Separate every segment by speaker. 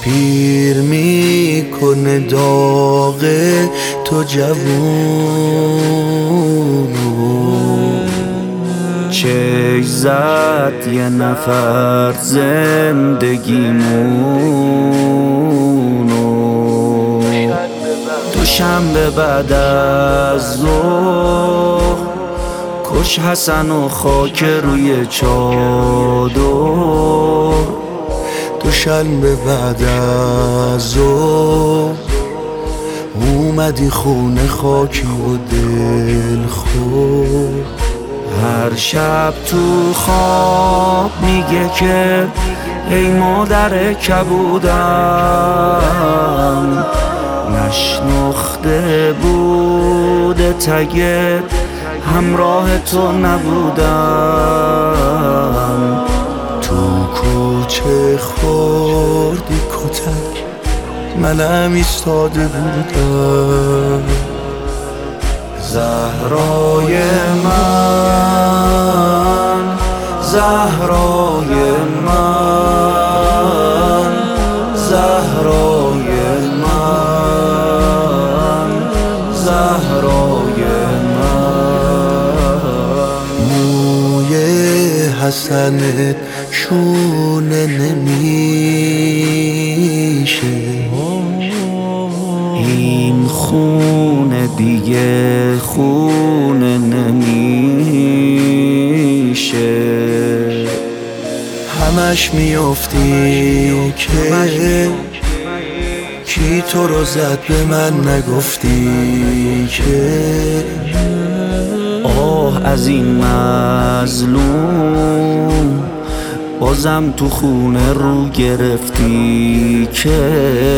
Speaker 1: پیر میکنه داغ تو جوونو. چه زد یه نفر زندگیمونو. دوشنبه بعد از ظهر کش حسن و خاک روی چادر. دوشنبه بعد از ظهر اومدی خونه خاکی و دل خور. هر شب تو خواب میگه که ای مادر کبودم، نشناخته بوده تگت همراه تو نبودم. تو کوچه خوردی کتک منم ایستاده بودم. زهرای من، زهرای من، زهرای من، زهرای من. موی حسنت شونه نمیشه، این خونه دیگه خونه نمیشه. همش میافتی که کی تو رو زد به من نگفتی که. آه از این مظلوم بازم تو خونه رو گرفتی که.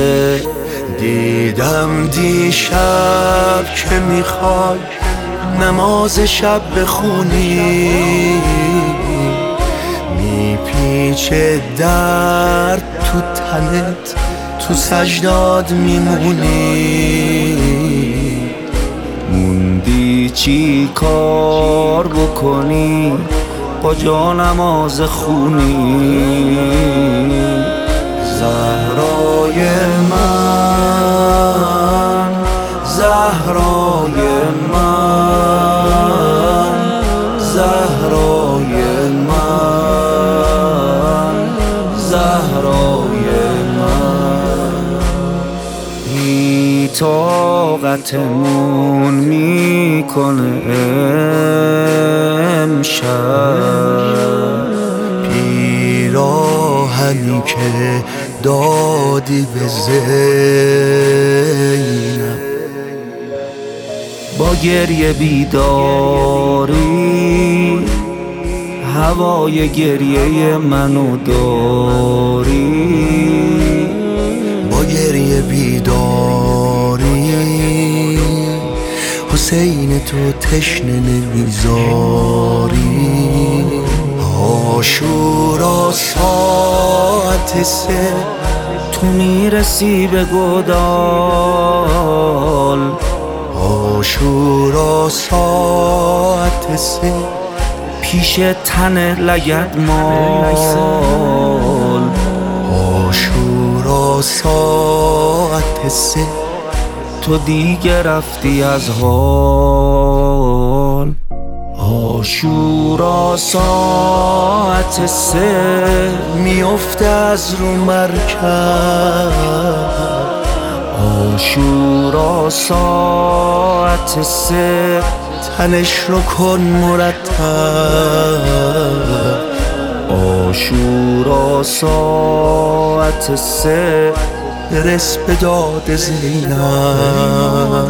Speaker 1: دیدم دیشب که میخوای نماز شب بخونی، میپیچه درد تو تنت تو سجداد میمونی. موندی چی کار بکنی با جا نماز خونی. زهرای من، زهرای من، زهرای من، زهرای من. بی طاقتمون میکنه امشب پیراهنی که دادی به زینب. با گریه بیداری هوای گریه منو داری. با گریه بیداری حسین تو تشنه نمیذاری. عاشورا ساعت 3 تو میرسی به گودال. عاشورا ساعت 3 پیش تن لگدمال. عاشورا ساعت 3 تو دیگه رفتی از حال. عاشورا ساعت 3 میفته از رو مرکب. عاشورا ساعت 3 تنش رو کن مرتب. عاشورا ساعت 3 برس به داد زینب.